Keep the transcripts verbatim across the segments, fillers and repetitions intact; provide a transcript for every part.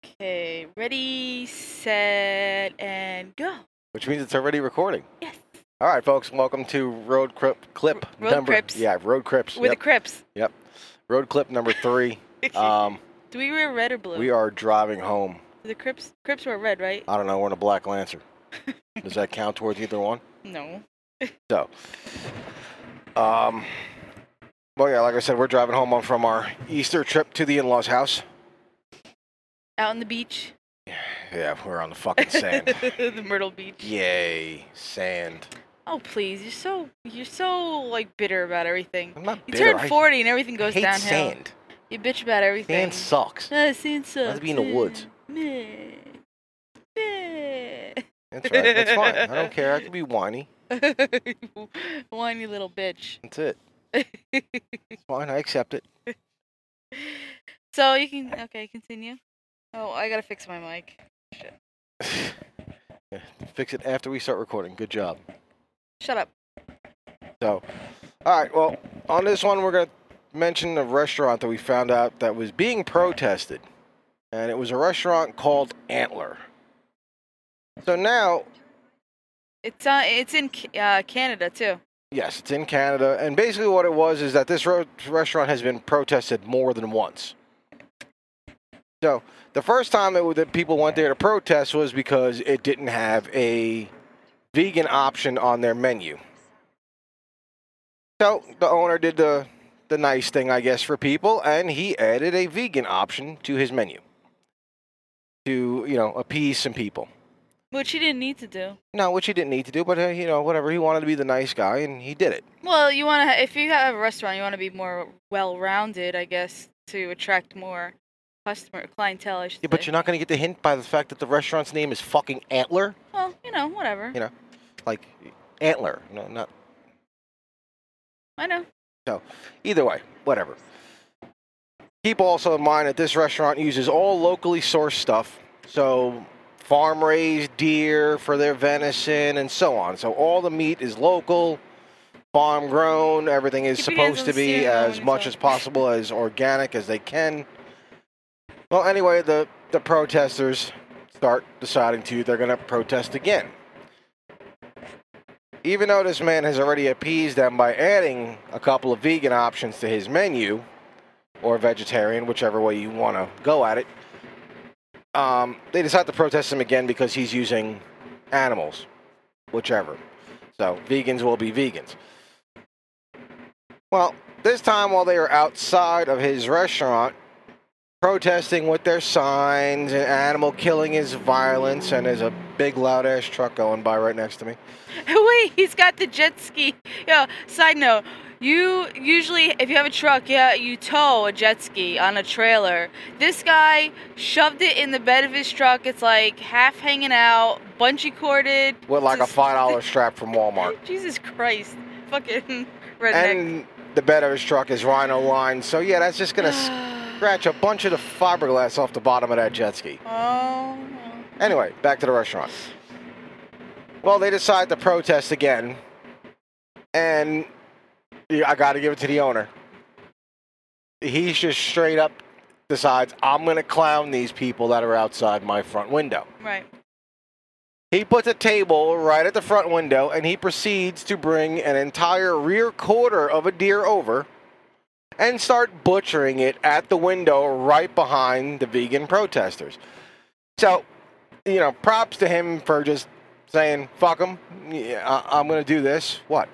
Okay, ready, set, and go. Which means it's already recording. Yes. All right, folks, welcome to Road Crip, Clip Road number. Crips. Yeah, Road Crips. With yep. the Crips. Yep. Road Clip number three. um, Do we wear red or blue? we are driving home. The Crips Crips were red, right? I don't know. We're in a Black Lancer. Does that count towards either one? No. So, um, well, yeah, like I said, we're driving home from our Easter trip to the in-laws' house. Out on the beach. Yeah, we're on the fucking sand. The Myrtle Beach. Yay, sand. Oh please, you're so you're so like bitter about everything. I'm not You bitter. turn I forty and everything goes hate downhill. sand. You bitch about everything. Sand sucks. Ah, sand sucks. Let's be in the woods. Meh. Meh. That's right. That's fine. I don't care. I can be whiny. Whiny little bitch. That's it. It's fine. I accept it. So you can okay continue. Oh, I gotta fix my mic. Shit. Yeah, fix it after we start recording. Good job. Shut up. So, all right. Well, on this one, we're gonna mention a restaurant that we found out that was being protested, and it was a restaurant called Antler. So now, It's uh, it's in Ca- uh, Canada too. yes, it's in Canada, and basically what it was is that this ro- restaurant has been protested more than once. So the first time that, that people went there to protest was because it didn't have a vegan option on their menu. So the owner did the the nice thing, I guess, for people, and he added a vegan option to his menu to, you know, appease some people. Which he didn't need to do. No, which he didn't need to do, but uh, you know, whatever. He wanted to be the nice guy, and he did it. Well, you want to if you have a restaurant, you want to be more well-rounded, I guess, to attract more customer clientele. I should Yeah, but say. you're not going to get the hint by the fact that the restaurant's name is fucking Antler. Well, you know, whatever. You know, like Antler. You know, not. I know. So, either way, whatever. Keep also in mind that this restaurant uses all locally sourced stuff. So, farm-raised deer for their venison and so on. So, all the meat is local, farm-grown. Everything is Keep your hands supposed on to the be steering wheel as when you're much talking. as possible, as organic as they can. Well, anyway, the, the protesters start deciding to, they're going to protest again. Even though this man has already appeased them by adding a couple of vegan options to his menu, or vegetarian, whichever way you want to go at it, um, they decide to protest him again because he's using animals, whichever. So vegans will be vegans. Well, this time while they are outside of his restaurant, protesting with their signs, and animal killing is violence, and there's a big loud ass truck going by right next to me. Wait, he's got the jet ski. Yo, side note, you usually, if you have a truck, yeah, you tow a jet ski on a trailer. This guy shoved it in the bed of his truck. It's like half hanging out, bungee corded. With like a Just- five dollar strap from Walmart. Jesus Christ. Fucking redneck. And the bed of his truck is rhino lined, so yeah, that's just gonna scratch a bunch of the fiberglass off the bottom of that jet ski. Oh. Anyway, back to the restaurant. Well, they decide to protest again, and I got to give it to the owner. He just straight up decides, I'm going to clown these people that are outside my front window. Right. He puts a table right at the front window, and he proceeds to bring an entire rear quarter of a deer over and start butchering it at the window right behind the vegan protesters. So, you know, props to him for just saying, fuck him, yeah, I- I'm going to do this. What?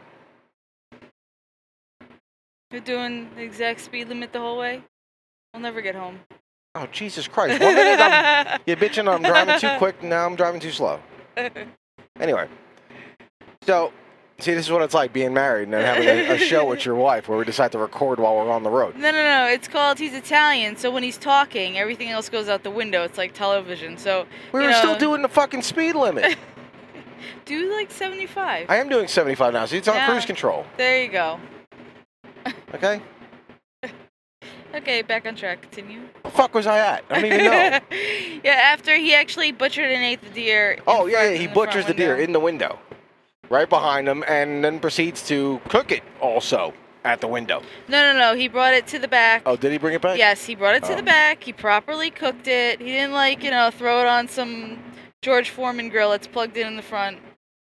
You're doing the exact speed limit the whole way? I'll never get home. Oh, Jesus Christ. One minute I'm, you're bitching I'm driving too quick, now I'm driving too slow. Anyway, so, see, this is what it's like being married and then having a, a show with your wife where we decide to record while we're on the road. No, no, no. It's called he's Italian, so when he's talking, everything else goes out the window. It's like television. So We you were know, still doing the fucking speed limit. do like seventy-five. I am doing seventy-five now, so it's on Yeah. cruise control. There you go. Okay? Okay, back on track. Continue. What the fuck was I at? I don't even know. Yeah, after he actually butchered and ate the deer. in Oh, yeah, front- yeah, in he the butchers front the deer window. in the window. Right behind him, and then proceeds to cook it also. at the window. No, no, no. He brought it to the back. Oh, did he bring it back? Yes, he brought it to Oh. the back. He properly cooked it. He didn't like, you know, throw it on some George Foreman grill that's plugged in in the front.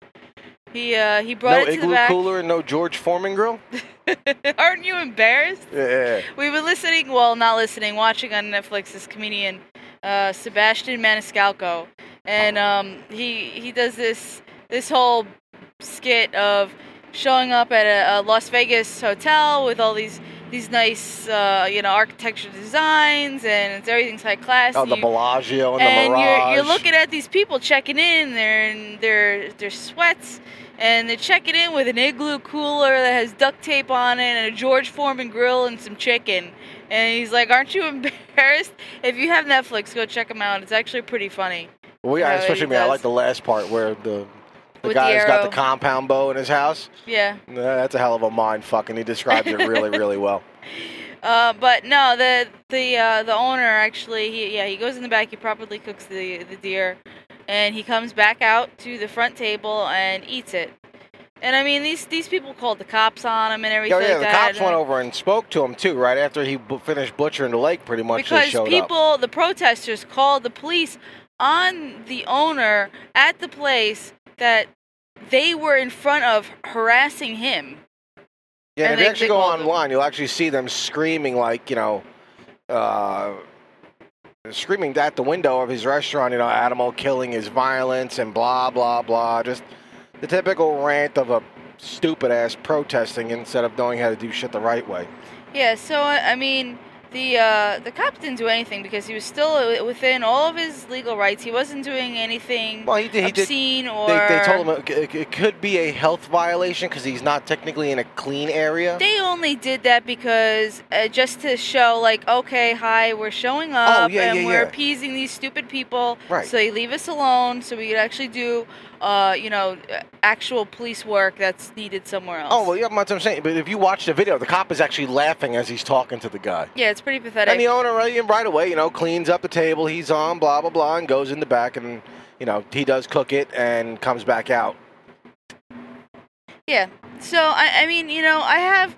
He uh he brought No it to igloo the back. cooler and no George Foreman grill? Aren't you embarrassed? Yeah. We were listening, well, not listening, watching on Netflix this comedian, uh, Sebastian Maniscalco, and um, he he does this this whole skit of showing up at a, a Las Vegas hotel with all these these nice uh, you know architecture designs, and it's, everything's high class. Oh, and the you- Bellagio and, and the Mirage. you're you're looking at these people checking in. They're in their their sweats. And they're checking in with an igloo cooler that has duct tape on it and a George Foreman grill and some chicken. And he's like, "Aren't you embarrassed? If you have Netflix, go check him out. It's actually pretty funny." Well, yeah, how especially he me. I does. like the last part where the the With the guy's got arrow. the compound bow in his house. Yeah. Yeah, that's a hell of a mind fuck, and he describes it really, really well. Uh, but no, the the uh, the owner actually, he yeah, he goes in the back. He properly cooks the the deer, and he comes back out to the front table and eats it. And I mean, these these people called the cops on him and everything. Oh, yeah, like the that, cops and- went over and spoke to him, too, right after he bu- finished butchering the leg, pretty much. They because showed people, up. the protesters, called the police on the owner at the place that they were in front of harassing him. Yeah, and and if they- you actually they go called him. online, you'll actually see them screaming, like, you know, uh, screaming at the window of his restaurant, you know, animal killing is violence and blah, blah, blah. Just the typical rant of a stupid-ass protesting instead of knowing how to do shit the right way. Yeah, so I I mean, the uh, the cops didn't do anything because he was still within all of his legal rights. He wasn't doing anything Well, he did. He did. obscene or. They, they told him it, it, it could be a health violation because he's not technically in a clean area. They only did that because uh, just to show, like, okay, hi, we're showing up Oh, yeah, and yeah, we're yeah. appeasing these stupid people, Right. so they leave us alone, so we could actually do, uh, you know, uh, actual police work that's needed somewhere else. Oh, well, yeah, that's what I'm saying. But if you watch the video, the cop is actually laughing as he's talking to the guy. Yeah, it's pretty pathetic. And the owner, right, right away, you know, cleans up the table. He's on, blah, blah, blah, and goes in the back and, you know, he does cook it and comes back out. Yeah. So I, I mean, you know, I have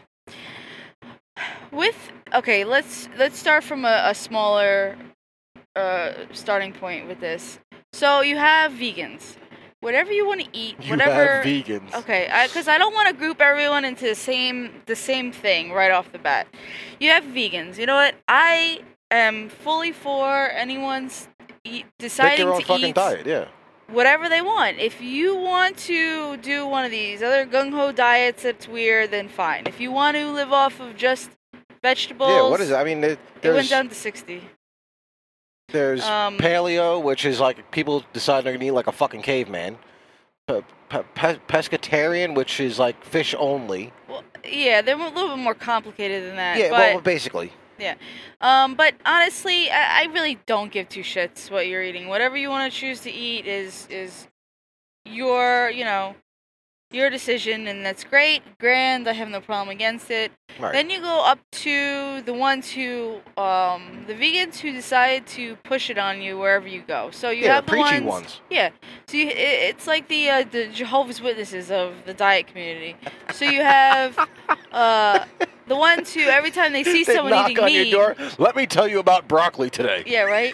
with okay. Let's let's start from a, a smaller uh, starting point with this. So you have vegans. Whatever you want to eat, You whatever. have vegans. Okay, because I, don't want to group everyone into the same the same thing right off the bat. You have vegans. You know what? I am fully for anyone's eat, Pick deciding your own to fucking eat diet, yeah. whatever they want. If you want to do one of these other gung ho diets that's weird, then fine. If you want to live off of just vegetables, Yeah, what is it? I mean, there- it went there's, down to sixty. there's um, paleo, which is like people decide they're going to eat like a fucking caveman. Pe- pe- pe- pescatarian, which is like fish only. Well, yeah, they're a little bit more complicated than that. yeah, but, well, basically. Um, but honestly, I, I really don't give two shits what you're eating. Whatever you want to choose to eat is is your, you know, your decision, and that's great, grand. I have no problem against it. Right. Then you go up to the ones who, um, the vegans who decide to push it on you wherever you go. So you yeah, have the the preachy ones, ones. yeah. So you, it, it's like the uh, the Jehovah's Witnesses of the diet community. So you have uh, the ones who every time they see They someone knock eating on meat, your door. Let me tell you about broccoli today. yeah, right.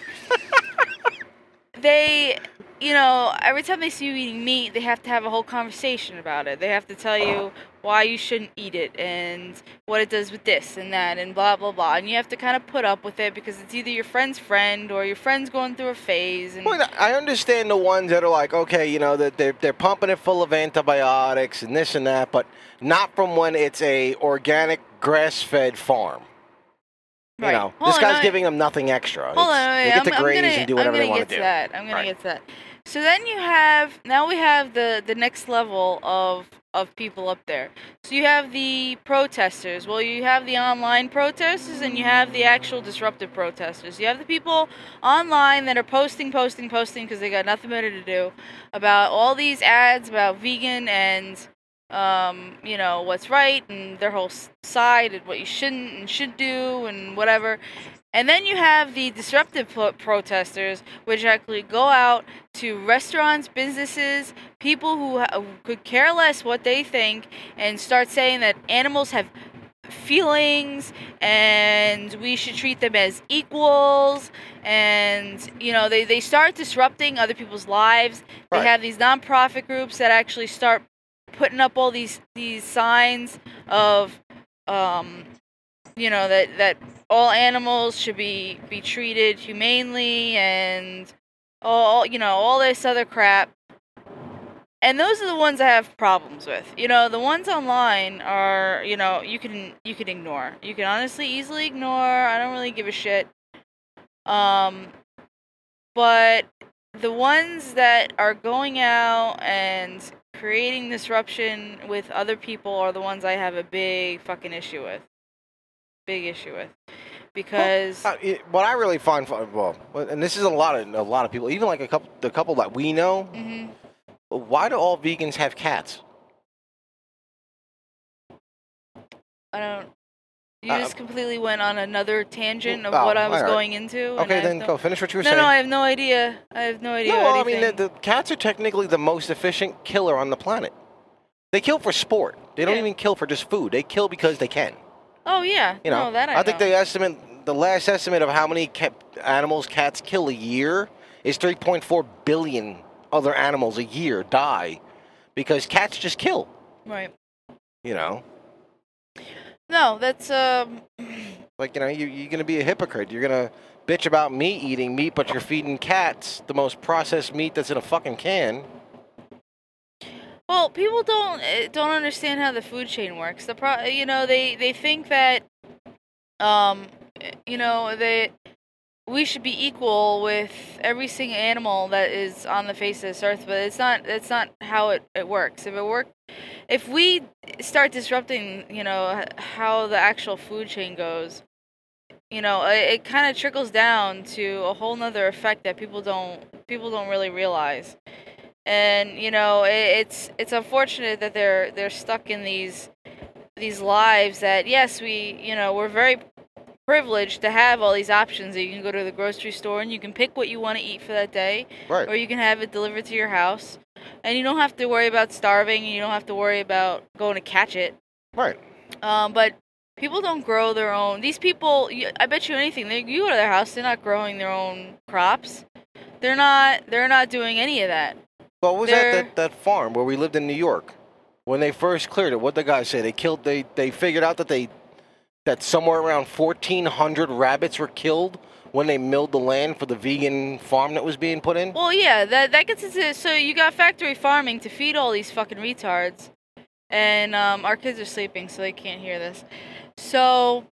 They, you know, every time they see you eating meat, they have to have a whole conversation about it. They have to tell you why you shouldn't eat it and what it does with this and that and blah, blah, blah. And you have to kind of put up with it because it's either your friend's friend or your friend's going through a phase. And Well, I understand the ones that are like, okay, you know, that they're, they're pumping it full of antibiotics and this and that, but not from when it's a organic grass-fed farm. You Right. know, Hold this on, guy's I- giving them nothing extra. Hold on, It's- wait, they get I'm, to I'm graze gonna, and do I'm whatever gonna they want get to to do. that. I'm gonna Right. get to that. So then you have now we have the the next level of of people up there. So you have the protesters. Well, you have the online protesters and you have the actual disruptive protesters. You have the people online that are posting, posting, posting because they got nothing better to do about all these ads about vegan and um, you know, what's right and their whole s- side and what you shouldn't and should do and whatever. And then you have the disruptive pro- protesters, which actually go out to restaurants, businesses, people who ha- could care less what they think, and start saying that animals have feelings and we should treat them as equals. And, you know, they, they start disrupting other people's lives. They Right. have these nonprofit groups that actually start putting up all these, these signs of, um, you know, that, that all animals should be, be treated humanely and all, you know, all this other crap. And those are the ones I have problems with. You know, the ones online are, you know, you can you can ignore. You can honestly easily ignore. I don't really give a shit. Um, but the ones that are going out and creating disruption with other people are the ones I have a big fucking issue with. Big issue with. Because Well, uh, it- what I really find fun, well, and this is a lot of a lot of people, even like a couple, the couple that we know. mhm. Why do all vegans have cats? I don't. You Uh, just completely went on another tangent of oh, what I was alright. going into. and I Okay, have then no- go finish what you were No, saying. no, I have no idea. I have no idea. No, well, I anything. mean, the, the cats are technically the most efficient killer on the planet. They kill for sport. They don't Yeah. even kill for just food. They kill because they can. Oh yeah, You know, no, that I, think know. the estimate, the last estimate of how many cat, animals cats kill a year is three point four billion other animals a year die because cats just kill. Right. You know, No, that's um. like you know, you you're gonna be a hypocrite. You're gonna bitch about meat eating meat, but you're feeding cats the most processed meat that's in a fucking can. Well, people don't eh, don't understand how the food chain works. The pro, you know, they they think that, um, eh, you know, they we should be equal with every single animal that is on the face of this earth, but it's not. That's not how it, it works. If it work, if we start disrupting, you know, h- how the actual food chain goes, you know, it, it kind of trickles down to a whole nother effect that people don't people don't really realize. And you know, it, it's it's unfortunate that they're they're stuck in these these lives that yes, we you know we're very privileged to have all these options that you can go to the grocery store and you can pick what you want to eat for that day, Right. or you can have it delivered to your house, and you don't have to worry about starving and you don't have to worry about going to catch it. Right. Um, but people don't grow their own. These people, you- I bet you anything, they, you go to their house, they're not growing their own crops. They're not. They're not doing any of that. Well, what was They're- that, that that farm where we lived in New York? When they first cleared it, what the guy say? They killed. They they figured out that they that somewhere around fourteen hundred rabbits were killed when they milled the land for the vegan farm that was being put in. Well, yeah, that that gets into so you got factory farming to feed all these fucking retards, and um, our kids are sleeping, so they can't hear this. So,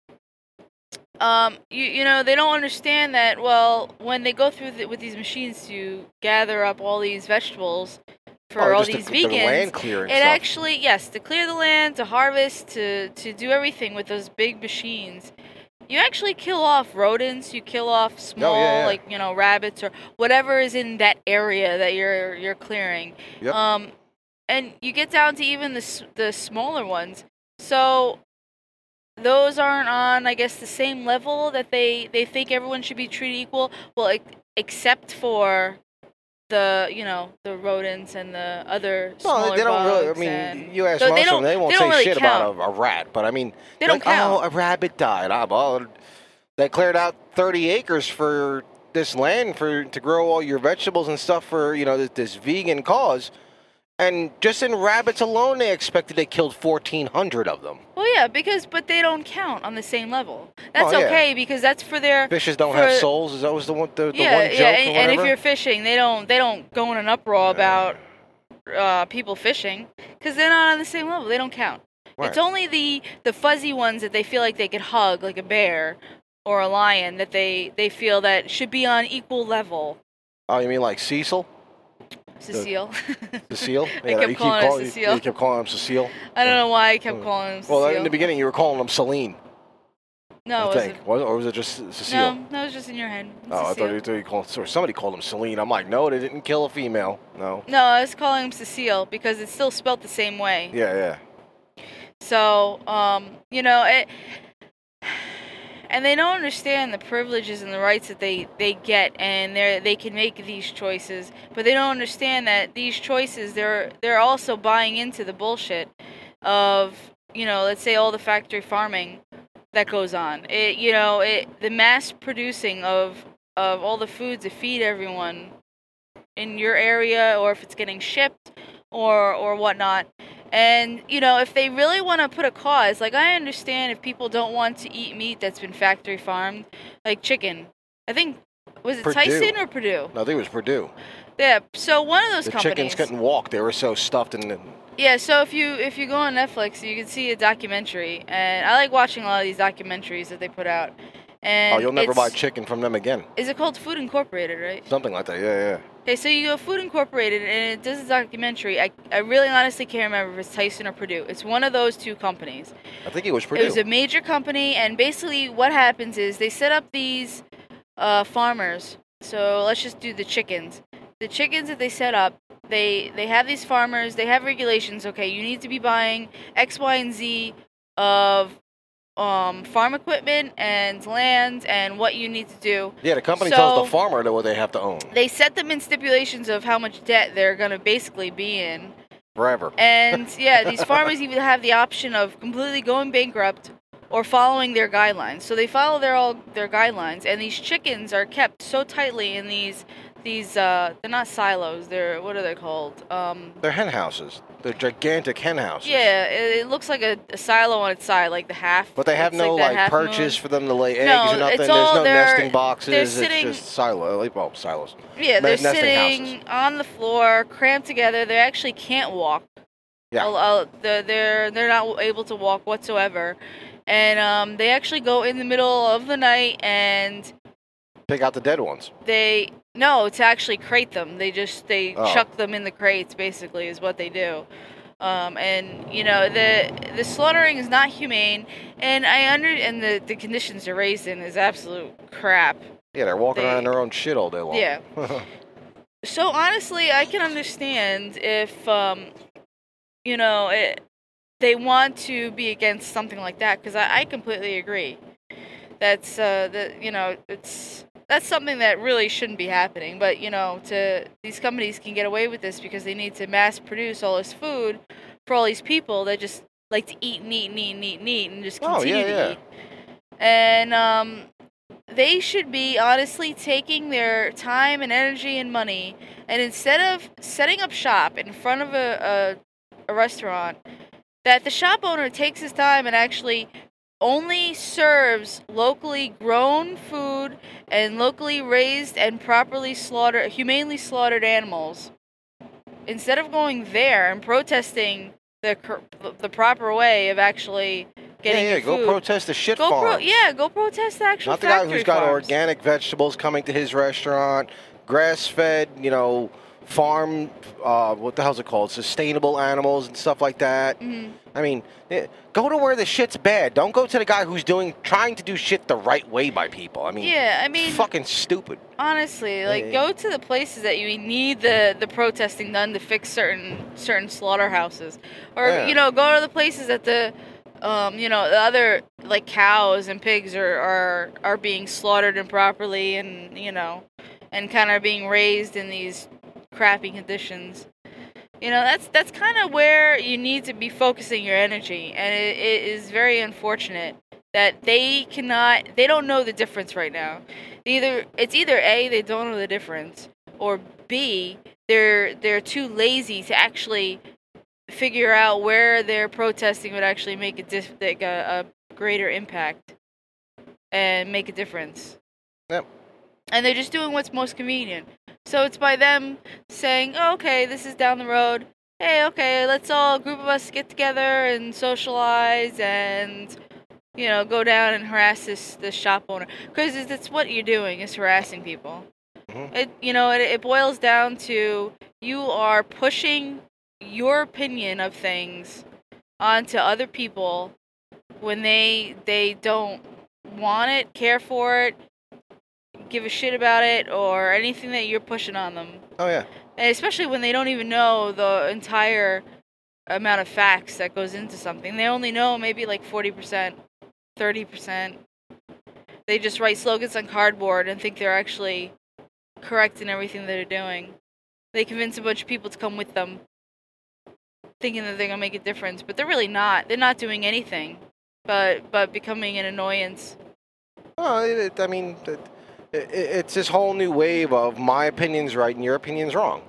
um, you you know they don't understand that. Well, when they go through the, with these machines to gather up all these vegetables for Oh, all just these the, the vegans, land clearing it stuff. actually yes to clear the land, to harvest, to to do everything with those big machines. You actually kill off rodents. You kill off small, Oh, yeah. like you know, rabbits or whatever is in that area that you're you're clearing. Yep. Um, and you get down to even the s- the smaller ones. So those aren't on, I guess, the same level that they they think everyone should be treated equal. Well, ex- except for the you know the rodents and the other Well, smaller they don't really. I bugs mean, and- you ask So most they of them, don't- they won't they say don't really shit count. about a, a rat. But I mean, They don't like, count. oh, a rabbit died. Ah, well, they cleared out thirty acres for this land for to grow all your vegetables and stuff for you know this, this vegan cause. And just in rabbits alone, they expected they killed fourteen hundred of them. Well, yeah, because but they don't count on the same level. That's Oh, yeah. okay because that's for their Fishes don't For- have souls. Is that was the one the, the yeah, one joke yeah. or And, and if whatever? you're fishing, they don't they don't go in an uproar about uh, people fishing because they're not on the same level. They don't count. Right. It's only the the fuzzy ones that they feel like they could hug, like a bear or a lion, that they they feel that should be on equal level. Oh, you mean like Cecil, Cecile. Cecile? I kept you keep calling her calling- Cecile. You kept calling him Cecile. I don't know why I kept Hmm. calling him Cecile. Well, in the beginning, you were calling him Celine. no, I it think, wasn't. was, or was it just Cecile? No, no, it was just in your head. Oh, I thought Cecile. you, thought you called, or somebody called him Celine. I'm like, no, they didn't kill a female. No. No, I was calling him Cecile because it's still spelt the same way. Yeah, yeah. So, um, you know, it, and they don't understand the privileges and the rights that they, they get, and they they can make these choices, but they don't understand that these choices they're they're also buying into the bullshit of, you know, let's say all the factory farming that goes on. It you know it the mass producing of of all the foods to feed everyone in your area, or if it's getting shipped or or whatnot. And, you know, if they really want to put a cause, like, I understand if people don't want to eat meat that's been factory farmed, like chicken. I think, was it Purdue. Tyson or Purdue? No, I think it was Purdue. Yeah, so one of those The companies. chickens couldn't walk. They were so stuffed in the... Yeah, so if you if you go on Netflix, you can see a documentary. And I like watching a lot of these documentaries that they put out. And Oh, you'll never it's- buy chicken from them again. Is it called Food Incorporated, right? Something like that, yeah, yeah. Okay, so you go Food Incorporated, and it does a documentary. I, I really honestly can't remember if it's Tyson or Purdue. It's one of those two companies. I think it was Purdue. It was a major company, and basically what happens is they set up these uh, farmers. So let's just do the chickens. The chickens that they set up, they they have these farmers. They have regulations. Okay, you need to be buying X, Y, and Z of um, farm equipment and land and what you need to do. Yeah, the company So- tells the farmer that what they have to own. They set them in stipulations of how much debt they're going to basically be in. Forever. And yeah, these farmers even have the option of completely going bankrupt or following their guidelines. So they follow their all their guidelines, and these chickens are kept so tightly in these these uh they're not silos. They're what are they called? Um They're hen houses. They're gigantic hen houses. yeah, it, it looks like a, a silo on its side, like the half. But they have it's no like, like, that half perches moon. for them to lay eggs No, or nothing. it's There's all- no they're- nesting boxes. they're It's sitting- just silo. like, Well, silos. Yeah, they're nesting sitting houses. on the floor, cramped together. They actually can't walk. Yeah. I'll- I'll- they're they're they're not able to walk whatsoever, and um, they actually go in the middle of the night and Pick out the dead ones. they no to actually crate them. They just they Oh. chuck them in the crates. Basically, is what they do. Um, and you know the the slaughtering is not humane, and I under and the the conditions they're raised in is absolute crap. Yeah, they're walking They- around in their own shit all day long. Yeah. So honestly, I can understand if, um, you know, it, they want to be against something like that, because I, I completely agree. That's uh, that you know, it's that's something that really shouldn't be happening. But you know, to these companies can get away with this because they need to mass produce all this food for all these people that just like to eat and eat and eat and eat and eat and just Oh, continue yeah, to yeah. eat. And um, they should be honestly taking their time and energy and money, and instead of setting up shop in front of a, a, a restaurant, that the shop owner takes his time and actually only serves locally grown food and locally raised and properly slaughtered, humanely slaughtered animals. Instead of going there and protesting the cor- the proper way of actually getting yeah, yeah. your Go food, protest the shit Go pro- farms. yeah, go protest the actual Not the guy factory who's got farms. organic vegetables coming to his restaurant, grass-fed, you know, farm. Uh, what the hell's it called? Sustainable animals and stuff like that. Mhm. I mean, eh, go to where the shit's bad. Don't go to the guy who's doing trying to do shit the right way by people. I mean, Yeah, I it's mean, fucking stupid. honestly, like Yeah. go to the places that you need the, the protesting done to fix certain certain slaughterhouses, or Yeah. you know, go to the places that the um, you know, the other like cows and pigs are are are being slaughtered improperly, and you know, and kind of being raised in these crappy conditions. You know, that's that's kind of where you need to be focusing your energy, and it, it is very unfortunate that they cannot, they don't know the difference right now. Either it's either A, they don't know the difference, or B, they're they're too lazy to actually figure out where their protesting would actually make a dif- like a, a greater impact and make a difference. Yep. And they're just doing what's most convenient. So it's by them saying, oh, okay, this is down the road. Hey, okay, let's all, a group of us get together and socialize and, you know, go down and harass this, this shop owner. Because it's what you're doing, is harassing people. Mhm. It, you know, it, it boils down to you are pushing your opinion of things onto other people when they they don't want it, care for it, give a shit about it, or anything that you're pushing on them. Oh yeah. And especially when they don't even know the entire amount of facts that goes into something. They only know maybe like forty percent, thirty percent. They just write slogans on cardboard and think they're actually correct in everything that they're doing. They convince a bunch of people to come with them, thinking that they're going to make a difference, but they're really not. They're not doing anything but but becoming an annoyance. Well, it, it, I mean, it, it, it's this whole new wave of my opinion's right and your opinion's wrong.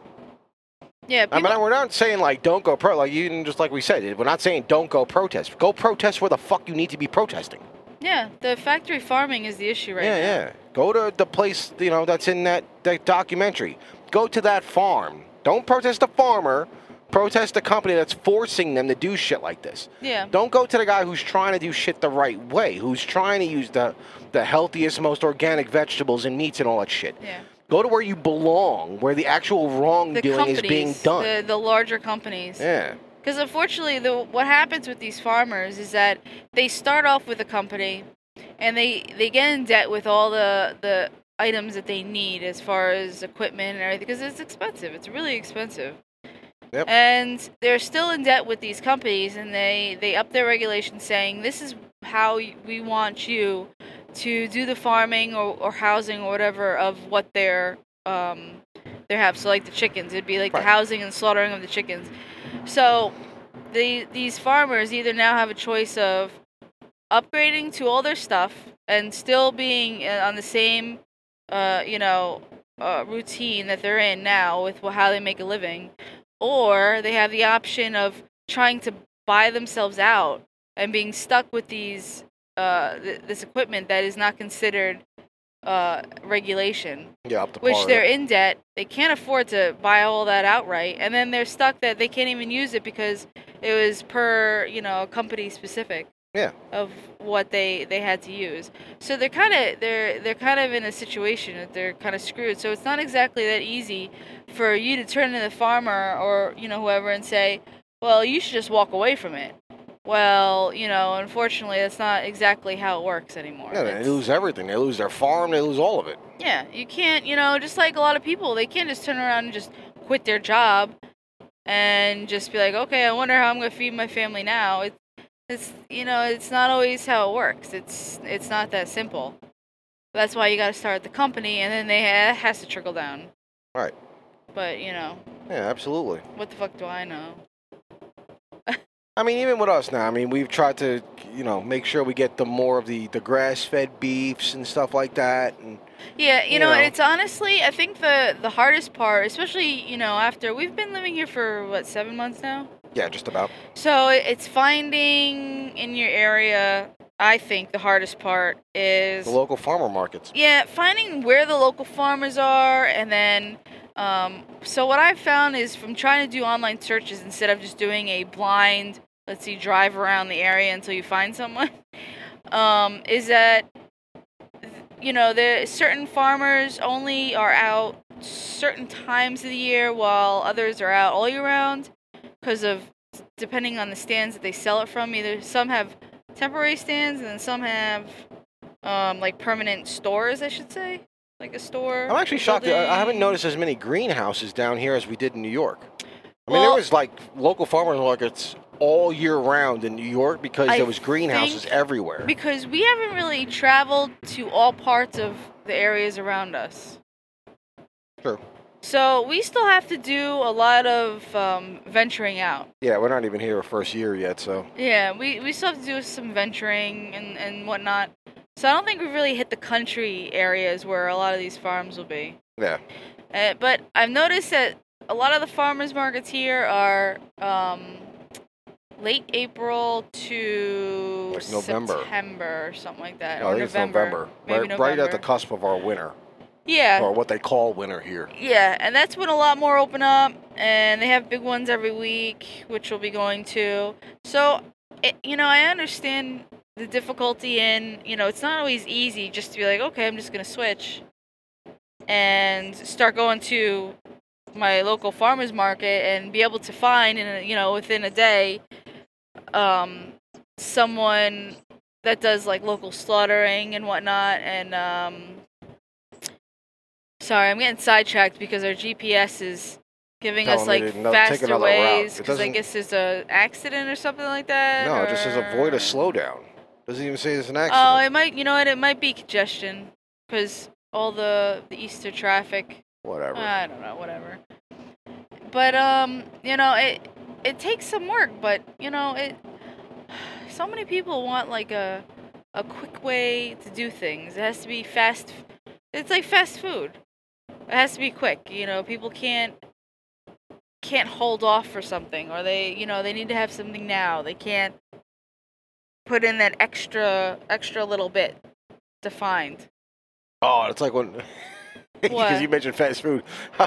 Yeah, people, I mean, we're not saying, like, don't go pro, like, you, just like we said, we're not saying don't go protest. Go protest where the fuck you need to be protesting. yeah, the factory farming is the issue right yeah, now. Yeah, yeah. Go to the place, you know, that's in that, that documentary. Go to that farm. Don't protest the farmer. Protest the company that's forcing them to do shit like this. Yeah. Don't go to the guy who's trying to do shit the right way, who's trying to use the, the healthiest, most organic vegetables and meats and all that shit. Yeah. Go to where you belong, where the actual wrongdoing is being done. The, the larger companies. Yeah. Because unfortunately, the, what happens with these farmers is that they start off with a company, and they, they get in debt with all the, the items that they need as far as equipment and everything, because it's expensive. It's really expensive. Yep. And they're still in debt with these companies, and they, they up their regulations saying, this is how we want you to do the farming or, or housing or whatever of what they're, um, they have. So like the chickens, it'd be like Right. the housing and slaughtering of the chickens. So the, these farmers either now have a choice of upgrading to all their stuff and still being uh, on the same, uh, you know, uh, routine that they're in now with how they make a living, or they have the option of trying to buy themselves out and being stuck with these uh, th- this equipment that is not considered uh, regulation, Yeah, up to which par, they're yeah. in debt. They can't afford to buy all that outright, and then they're stuck that they can't even use it because it was per, you know, company specific. Yeah. Of what they, they had to use. So they're kind of they're they're kind of in a situation that they're kind of screwed. So it's not exactly that easy for you to turn to the farmer or, you know, whoever and say, well, you should just walk away from it. Well, you know, unfortunately, that's not exactly how it works anymore. Yeah, they It's- lose everything. They lose their farm. They lose all of it. yeah, you can't, you know, just like a lot of people, they can't just turn around and just quit their job and just be like, okay, I wonder how I'm going to feed my family now. It's, it's, you know, it's not always how it works. It's, it's not that simple. That's why you got to start the company, and then they ha- it has to trickle down. Right. But, you know, Yeah, absolutely. what the fuck do I know? I mean, even with us now, I mean, we've tried to, you know, make sure we get the more of the, the grass-fed beefs and stuff like that. And Yeah, you, You know, know. it's honestly, I think the, the hardest part, especially, you know, after we've been living here for, what, seven months now? yeah, just about. So it's finding in your area, I think the hardest part is, The local farmer markets. yeah, finding where the local farmers are. And then, um, so what I've found is from trying to do online searches instead of just doing a blind, let's see, drive around the area until you find someone, um, is that, you know, the certain farmers only are out certain times of the year while others are out all year round because of, depending on the stands that they sell it from. Either some have temporary stands and then some have um, like permanent stores, I should say, like a store. I'm actually shocked. that I I haven't building. noticed as many greenhouses down here as we did in New York. I mean, Well- there was like local farmers markets all year round in New York because I there was greenhouses think everywhere. Because we haven't really traveled to all parts of the areas around us. True. So we still have to do a lot of um, venturing out. Yeah, we're not even here our first year yet, so. Yeah, we, we still have to do some venturing and, and whatnot. So I don't think we've really hit the country areas where a lot of these farms will be. Yeah. Uh, but I've noticed that a lot of the farmers markets here are um, late April to Like November. September or something like that. No, or I think it's November. November. Maybe Right, November. right at the cusp of our winter, Yeah. or what they call winter here. Yeah, and that's when a lot more open up, and they have big ones every week, which we'll be going to. So, it, you know, I understand the difficulty in, you know, it's not always easy just to be like, okay, I'm just going to switch and start going to my local farmer's market and be able to find, in a, you know, within a day, um, someone that does, like, local slaughtering and whatnot, and, um... Sorry, I'm getting sidetracked because our G P S is giving Telling us me like to no- take faster another route. ways It because I doesn't- guess there's a accident or something like that. No, it just says avoid or- a slowdown. Doesn't even say it's an Oh, accident. it might. You know what? It might be congestion because all the the Easter traffic. Whatever. I don't know. Whatever. But um, you know, it it takes some work. But you know, it. So many people want like a a quick way to do things. It has to be fast. It's like fast food. It has to be quick. You know, people can't can't hold off for something, or they, you know, they need to have something now. They can't put in that extra extra little bit to find. Oh, it's like when. Because What? you mentioned fast food.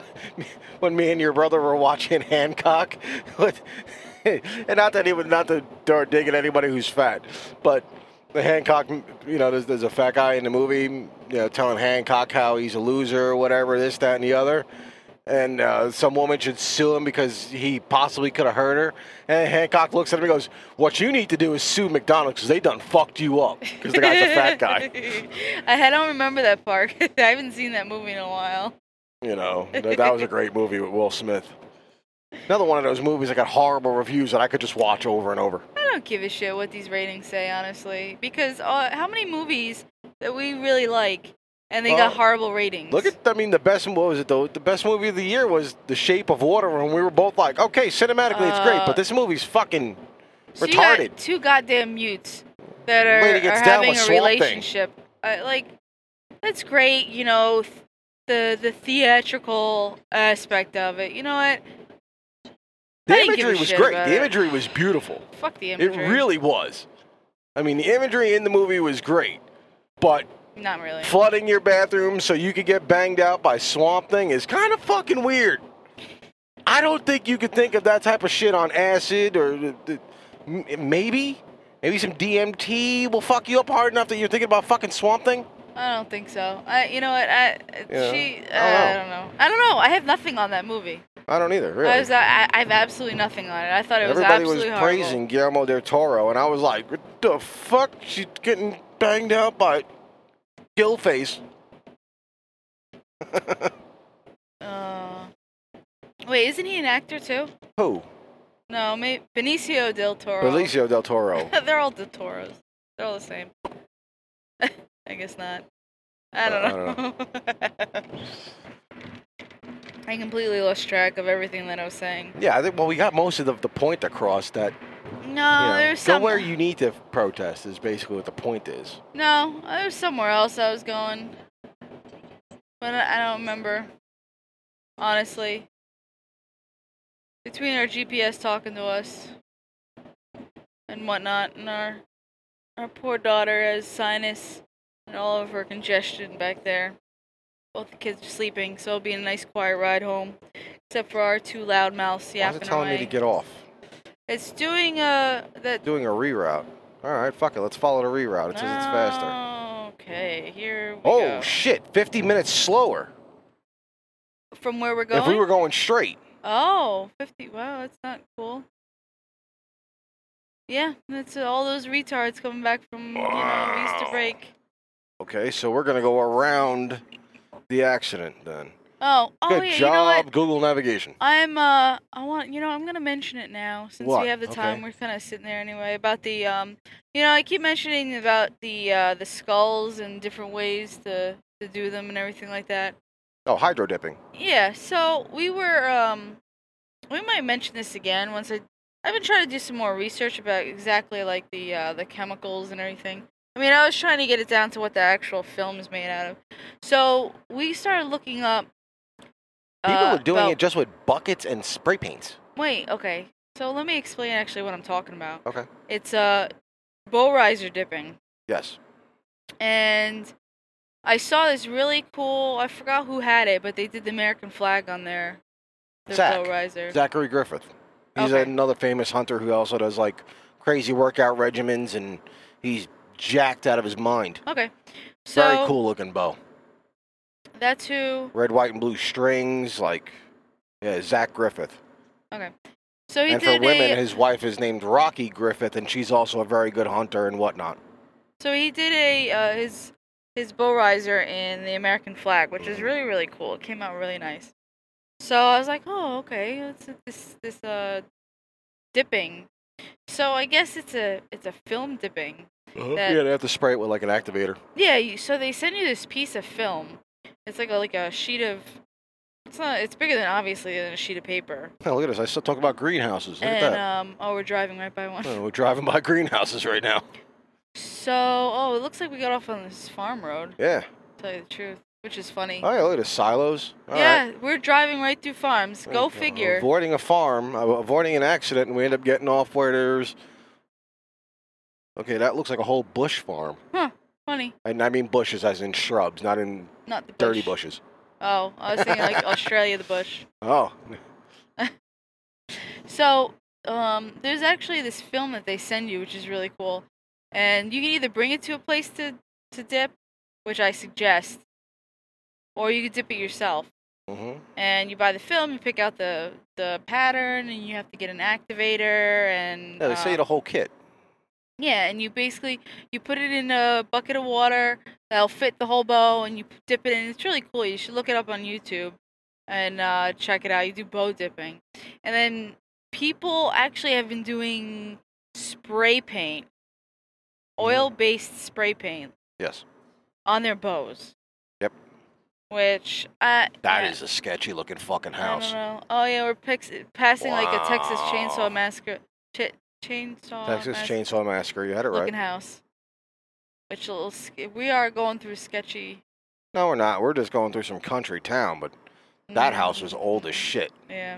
When me and your brother were watching Hancock, with, and not that he was not to start digging anybody who's fat, but the Hancock, you know, there's, there's a fat guy in the movie, you know, telling Hancock how he's a loser or whatever, this, that, and the other. And uh, some woman should sue him because he possibly could have hurt her. And Hancock looks at him and goes, "What you need to do is sue McDonald's because they done fucked you up." Because the guy's a fat guy. I don't remember that part. I haven't seen that movie in a while. You know, that, that was a great movie with Will Smith. Another one of those movies that got horrible reviews that I could just watch over and over. I don't give a shit what these ratings say, honestly. Because uh, how many movies that we really like and they Well, got horrible ratings? Look at, I mean, the best, what was it though? The best movie of the year was The Shape of Water, and we were both like, okay, cinematically it's great, Uh, but this movie's fucking So you retarded. got two goddamn mutes that are, Lady gets are down having with a Swamp Thing. relationship. Uh, like, that's great, you know, th- the the theatrical aspect of it. You know what? The I didn't give a imagery was shit great. about The it. imagery was beautiful. Fuck the It imagery. really was. I mean, the imagery in the movie was great, but Not really. flooding your bathroom so you could get banged out by Swamp Thing is kind of fucking weird. I don't think you could think of that type of shit on acid or the, the, m- maybe, maybe some D M T will fuck you up hard enough that you're thinking about fucking Swamp Thing. I don't think so. I, you know what? I, Yeah, she, uh, I I don't don't know. I don't know. I have nothing on that movie. I don't either. Really. I was, I, I have absolutely nothing on it. I thought it was Everybody was absolutely horrible. praising Guillermo del Toro, and I was like, "What the fuck? She's getting banged out by Gillface." Uh, wait, isn't he an actor too? Who? No, maybe Benicio del Toro. Benicio del Toro. They're all del Toros. They're all the same. I guess not. I don't Uh, I know. I completely lost track of everything that I was saying. Yeah, I think. Well, we got most of the, the point across. That No, you know, there's go some. where you need to protest is basically what the point is. No, there's somewhere else I was going, but I I don't remember. Honestly, between our G P S talking to us and whatnot, and our our poor daughter has sinus and all of her congestion back there. Both the kids are sleeping, so it'll be a nice quiet ride home, except for our two loud mouths Why is yapping it telling away. me to get off? It's doing a that. Doing a reroute. All right, fuck it. Let's follow the reroute. It says it's faster. Okay, here we Oh go. shit! Fifty minutes slower. From where we're going? If we were going straight. Oh, fifty. Wow, that's not cool. Yeah, that's uh, all those retards coming back from, you know, Easter break. Okay, so we're gonna go around the accident then. Oh, oh Good yeah, job, you know what? Google navigation. I'm, uh, I want, you know, I'm gonna mention it now since What? we have the time. Okay. We're kind of sitting there anyway about the, um, you know, I keep mentioning about the, uh, the skulls and different ways to, to do them and everything like that. Oh, hydro dipping. Yeah, so we were, um, we might mention this again once I, I've been trying to do some more research about exactly like the, uh, the chemicals and everything. I mean, I was trying to get it down to what the actual film is made out of. So we started looking up. People uh, are doing about- it just with buckets and spray paints. Wait, okay. So let me explain actually what I'm talking about. Okay. It's uh, bow riser dipping. Yes. And I saw this really cool, I forgot who had it, but they did the American flag on their, their Zach. bow riser. Zachary Griffith. He's Okay. another famous hunter who also does like crazy workout regimens, and he's jacked out of his mind. Okay. So Very cool looking bow. That's who. Red, white, and blue strings. Like, yeah, Zach Griffith. Okay. So he And for did women, a. his wife is named Rocky Griffith, and she's also a very good hunter and whatnot. So he did a uh, his his bow riser in the American flag, which is really really cool. It came out really nice. So I was like, oh okay, it's this this uh dipping. So I guess it's a it's a film dipping. Uh-huh. That- Yeah, they have to spray it with like an activator. Yeah, you, so they send you this piece of film. It's like a like a sheet of. It's not. It's bigger than obviously than a sheet of paper. Oh, look at this. I still talk about greenhouses. Look and at that. um, oh, we're driving right by one. Oh, we're driving by greenhouses right now. So, oh, it looks like we got off on this farm road. Yeah. To tell you the truth, which is funny. Oh, yeah, look at the silos. All yeah, right. we're driving right through farms. Go Uh, figure. Avoiding a farm, uh, avoiding an accident, and we end up getting off where there's. Okay, that looks like a whole bush farm. Funny. And I mean bushes as in shrubs, not in Not the bush. dirty bushes. Oh, I was thinking like Australia, the bush. Oh. So, um, there's actually this film that they send you, which is really cool. And you can either bring it to a place to, to dip, which I suggest, or you could dip it yourself. Mm-hmm. And you buy the film, you pick out the, the pattern, and you have to get an activator, and... Yeah, they say um, the whole kit. Yeah, and you basically, you put it in a bucket of water that'll fit the whole bow, and you dip it in. It's really cool. You should look it up on YouTube and uh, check it out. You do bow dipping. And then people actually have been doing spray paint, oil-based spray paint Yes. on their bows. Yep. Which, uh, That yeah, is a sketchy looking fucking I house. don't know. Oh, yeah, we're pix- passing like a Texas Wow. Chainsaw Massacre. Ch- chainsaw Texas Massacre. Chainsaw Massacre. You had it Looking right. house. Which a little sk- we are going through sketchy. No, we're not. We're just going through some country town, but that house was old as shit. Yeah.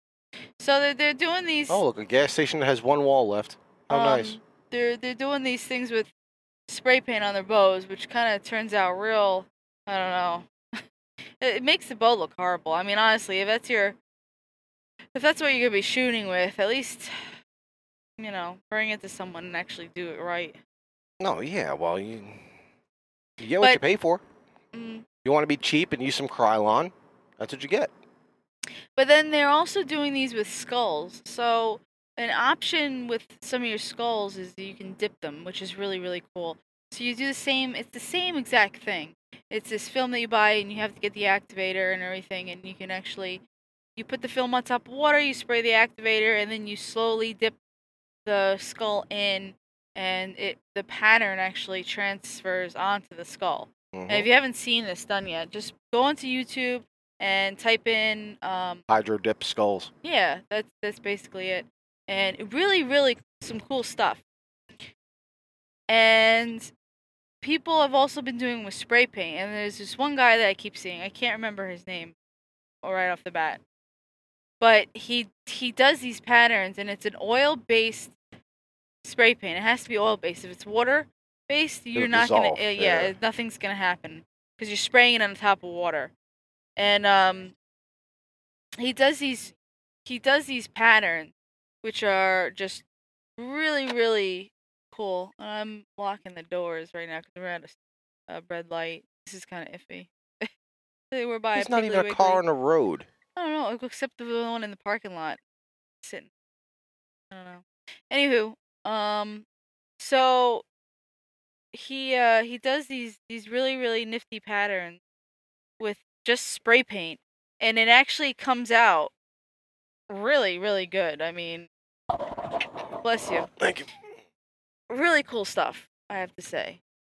So they're they're doing these. Oh, look, a gas station that has one wall left. How um, nice. They're they're doing these things with spray paint on their bows, which kind of turns out real. I don't know. it, it makes the bow look horrible. I mean, honestly, if that's your, if that's what you're gonna be shooting with, at least, you know, bring it to someone and actually do it right. No, yeah, well, you, you get what you But- pay for. Mm. You want to be cheap and use some Krylon, that's what you get. But then they're also doing these with skulls. So an option with some of your skulls is that you can dip them, which is really, really cool. So you do the same, it's the same exact thing. It's this film that you buy and you have to get the activator and everything, and you can actually, you put the film on top of water, you spray the activator, and then you slowly dip the skull in, and it the pattern actually transfers onto the skull. Mhm. And if you haven't seen this done yet, just go onto YouTube and type in um, Hydro dip skulls. yeah, that's that's basically it. And really, really some cool stuff. And people have also been doing with spray paint. And there's this one guy that I keep seeing. I can't remember his name right off the bat. But he he does these patterns, and it's an oil-based spray paint. It has to be oil-based. If it's water-based, you're It'll not gonna. dissolve, Uh, yeah, yeah. nothing's gonna happen because you're spraying it on top of water. And um, he does these he does these patterns, which are just really, really cool. And I'm locking the doors right now because we're at a, a red light. This is kind of iffy. We're by There's a not Piggly even a Wiggly. car on the road. I don't know, except the one in the parking lot. Sitting. I don't know. Anywho, um, so he uh he does these these really, really nifty patterns with just spray paint, and it actually comes out really, really good. I mean, bless you. Thank you. Really cool stuff, I have to say.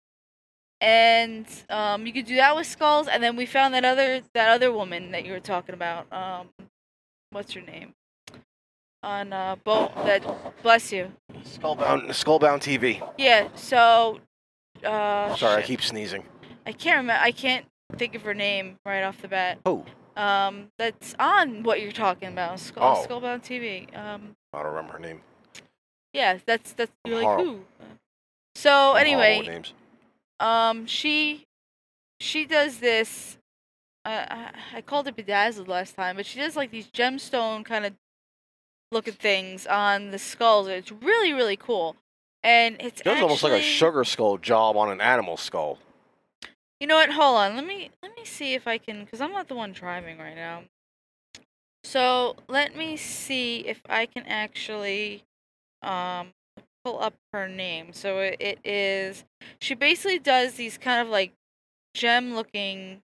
And um, you could do that with skulls, and then we found that other that other woman that you were talking about. Um, what's her name? On uh, boat that bless you. Skullbound, Skullbound T V. Yeah. So. Uh, Sorry, I shit. keep sneezing. I can't remember. I can't think of her name right off the bat. Oh, Um, that's on what you're talking about. Skull, Oh. Skullbound T V. Um, I don't remember her name. yeah, that's that's I'm you're like horrible. who. So I'm horrible anyway, with names. um, she she does this. Uh, I I called it bedazzled last time, but she does like these gemstone kind of looking things on the skulls. It's really really cool, and it's It was almost like a actually- sugar skull job on an animal skull. You know what? Hold on. Let me let me see if I can, because I'm not the one driving right now. So let me see if I can actually um pull up her name. So it, it is. She basically does these kind of like gem-looking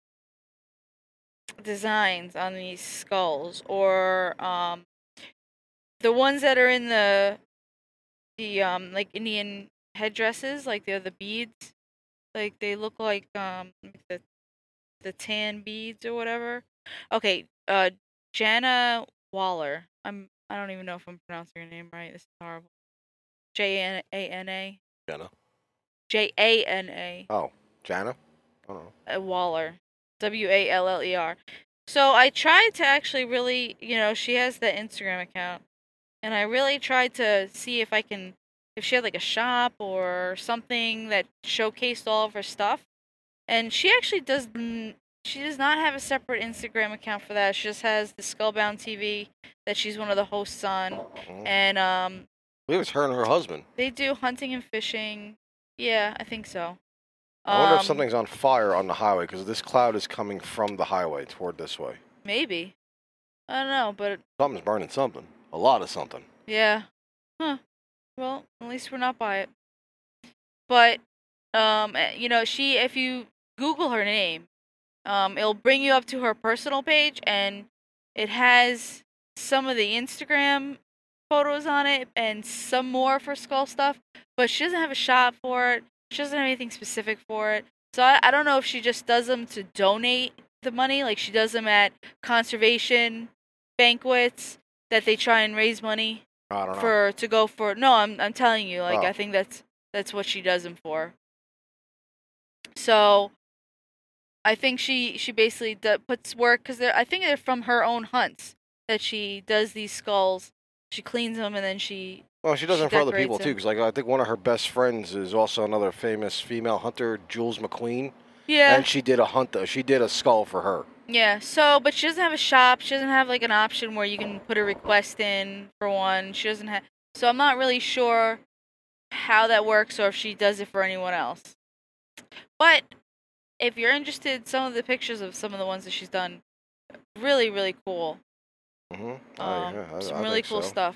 designs on these skulls, or um the ones that are in the the um like Indian headdresses, like they're the beads. Like they look like um like the the tan beads or whatever. Okay, uh, Jana Waller. I'm I don't even know if I'm pronouncing her name right. This is horrible. J N A N A. Jenna. J A N A. Oh, Jana? I don't know. Uh, Waller. W A L L E R. So I tried to actually really, you know, she has the Instagram account, and I really tried to see if I can, if she had like a shop or something that showcased all of her stuff. And she actually does, n- she does not have a separate Instagram account for that. She just has the Skullbound T V that she's one of the hosts on, Mhm. and um, I believe it's her and her husband. they do hunting and fishing. Yeah, I think so. I wonder if Um, something's on fire on the highway because this cloud is coming from the highway toward this way. maybe. I don't know, but Something's burning something. A lot of something. yeah. Huh. Well, at least we're not by it. But um, eh, you know, she if you Google her name, um, it'll bring you up to her personal page, and it has some of the Instagram photos on it and some more for skull stuff. But she doesn't have a shop for it. She doesn't have anything specific for it. So I, I don't know if she just does them to donate the money, like she does them at conservation banquets that they try and raise money I don't know. for to go for. No, I'm I'm telling you, like Oh. I think that's that's what she does them for. So I think she she basically d- puts work because I think they're from her own hunts that she does these skulls. She cleans them and then she Well, she does she it for other decorates people too, them. because like I think one of her best friends is also another famous female hunter, Jules McQueen, Yeah, and she did a hunt. uh, She did a skull for her. yeah. So, but she doesn't have a shop. She doesn't have like an option where you can put a request in for one. She doesn't have. So I'm not really sure how that works or if she does it for anyone else. But if you're interested, some of the pictures of some of the ones that she's done, really, really cool. Mm-hmm. Oh, Um, yeah, I, some I really think cool so. stuff.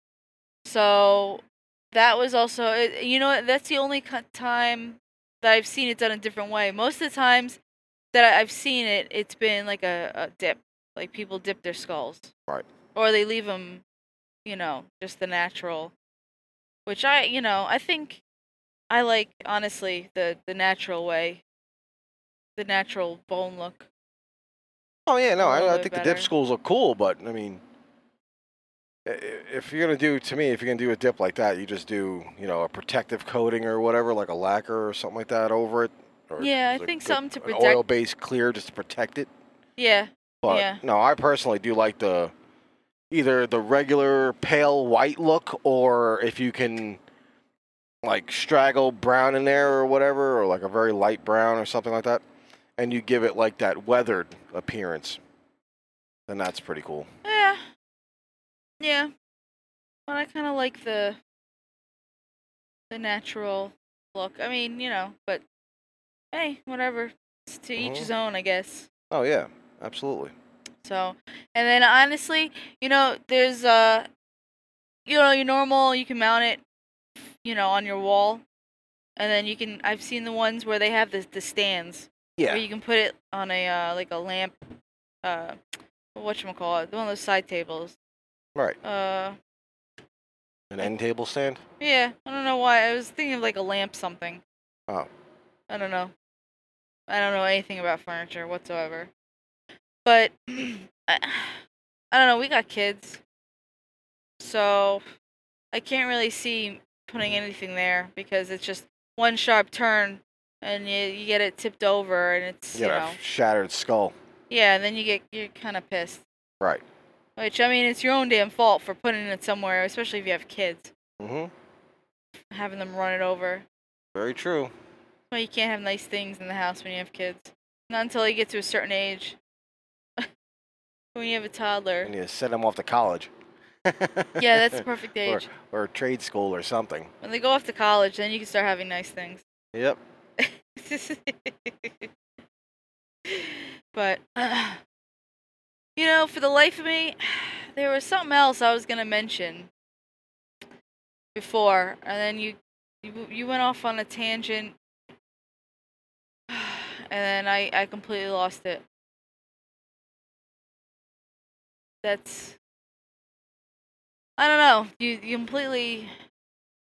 So that was also, it- you know, what, that's the only cu- time that I've seen it done a different way. Most of the times that I- I've seen it, it's been like a, a dip, like people dip their skulls, Right. or they leave them, you know, just the natural. Which I, you know, I think I like honestly the the natural way, the natural bone look Oh yeah, a no, little I, I bit think the dip better. schools look cool, but I mean, i- i- if you're gonna do, to me, if you're gonna do a dip like that, you just do, you know, a protective coating or whatever, like a lacquer or something like that over it, or Yeah, I is it think good- something to an protect. oil-based clear just to protect it. Yeah, But yeah, no, I personally do like the either the regular pale white look, or if you can like straggle brown in there or whatever, or like a very light brown or something like that, and you give it like that weathered appearance, then that's pretty cool. yeah, yeah. But I kind of like the the natural look. I mean, you know, but hey, whatever. It's to each Mhm. his own, I guess. Oh yeah, absolutely. So, and then honestly, you know, there's uh, you know, your normal. You can mount it, you know, on your wall, and then you can. I've seen the ones where they have the the stands Yeah. where you can put it on a uh, like a lamp, uh, whatchamacallit, one of those side tables. Right. Uh, An end table stand. yeah, I don't know why. I was thinking of like a lamp something. Oh. I don't know. I don't know anything about furniture whatsoever. But I, I don't know. We got kids, so I can't really see putting anything there because it's just one sharp turn, and you you get it tipped over, and it's You you got know a shattered skull. yeah. And then you get you're kind of pissed. Right. Which I mean, it's your own damn fault for putting it somewhere, especially if you have kids, Mm-hmm. having them run it over. Very true. Well, you can't have nice things in the house when you have kids. Not until you get to a certain age. When you have a toddler. When you send them off to college. Yeah, that's the perfect or, age. or trade school or something. When they go off to college, then you can start having nice things. Yep. But, uh, you know, for the life of me, there was something else I was going to mention before, and then you, you you went off on a tangent, and then I, I completely lost it. That's, I don't know, you, you completely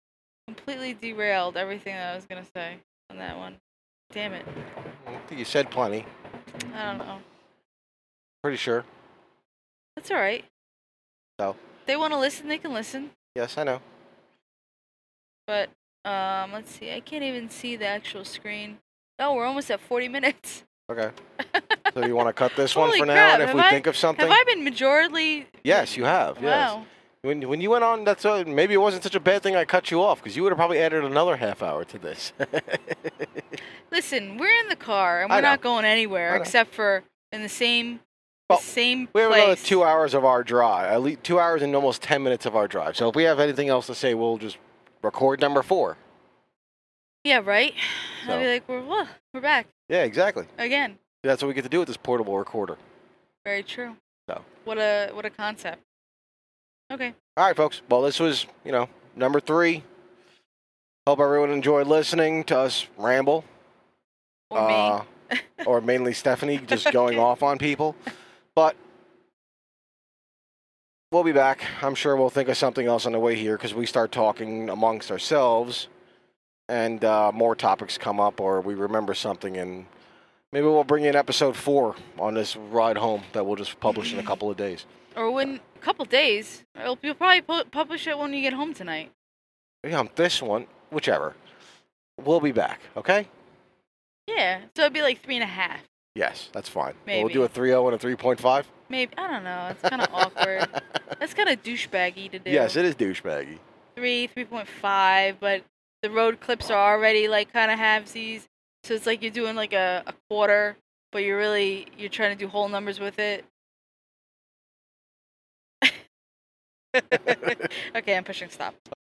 completely derailed everything that I was gonna say on that one. Damn it. I think you said plenty. I don't know. Pretty sure. That's all right. So. If they want to listen, they can listen. Yes, I know. But um, let's see. I can't even see the actual screen. Oh, we're almost at forty minutes. Okay. So you want to cut this one Holy for now, crap, and if have we I- think of something. Have I been majorly? Yes, you have. Yes. Wow. When when you went on, that's uh, maybe it wasn't such a bad thing I cut you off, because you would have probably added another half hour to this. Listen, we're in the car and I we're know. not going I anywhere know. except for in the same, Well, the same We have place. another two hours of our drive, at least two hours and almost ten minutes of our drive. So if we have anything else to say, we'll just record number four. Yeah, right. I'll be So. like, we're whoa, we're back Yeah, exactly. again. That's what we get to do with this portable recorder. Very true. So. What a what a concept. Okay. All right, folks. Well, this was, you know, number three. Hope everyone enjoyed listening to us ramble. Or uh, or mainly Stephanie just going off on people. But we'll be back. I'm sure we'll think of something else on the way here, because we start talking amongst ourselves and uh, more topics come up, or we remember something, and maybe we'll bring in episode four on this ride home that we'll just publish in a couple of days. me. Or when a couple days. You'll you'll probably pu- publish it when you get home tonight. Yeah, this one, whichever. We'll be back, okay? Yeah. So it'd be like three and a half. Yes, that's fine. We'll Maybe. do a three oh and a three point five. Maybe. I don't know. It's kind of awkward. That's kind of douchebaggy to do. Yes, it is douchebaggy. Three, three point five, but the road clips are already like kind of halvesies. So it's like you're doing like a, a quarter, but you're really you're trying to do whole numbers with it. Okay, I'm pushing stop.